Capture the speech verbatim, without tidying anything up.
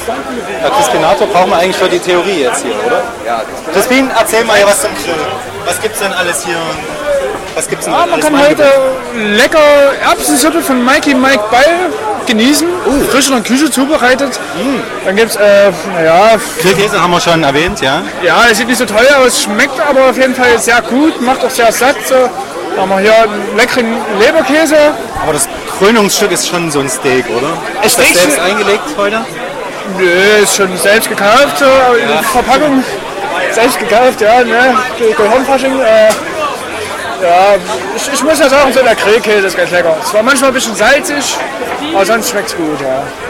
Ja, Crispinator brauchen wir eigentlich für die Theorie jetzt hier, oder? Ja. Crispin, erzähl mal hier was zum Grill. Was gibt's denn alles hier? Was gibt's denn Ja, man kann heute lecker Erbsensuppe von Mikey Mike Ball genießen. Uh. Frisch in der Küche zubereitet. Mm. Dann gibt's, äh, naja... Grillkäse haben wir schon erwähnt, ja? Ja, es sieht nicht so teuer aus, schmeckt aber auf jeden Fall sehr gut, macht auch sehr satt. So. Dann haben wir hier einen leckeren Leberkäse. Aber das Krönungsstück ist schon so ein Steak, oder? Ist das selbst eingelegt heute? Nö, ist schon selbst gekauft, so, ja. Verpackung selbst gekauft, ja, ne, Gehirnfasching, äh, ja, ich, ich muss ja sagen, so der Grillkäse ist ganz lecker. Es war manchmal ein bisschen salzig, aber sonst schmeckt's gut, ja.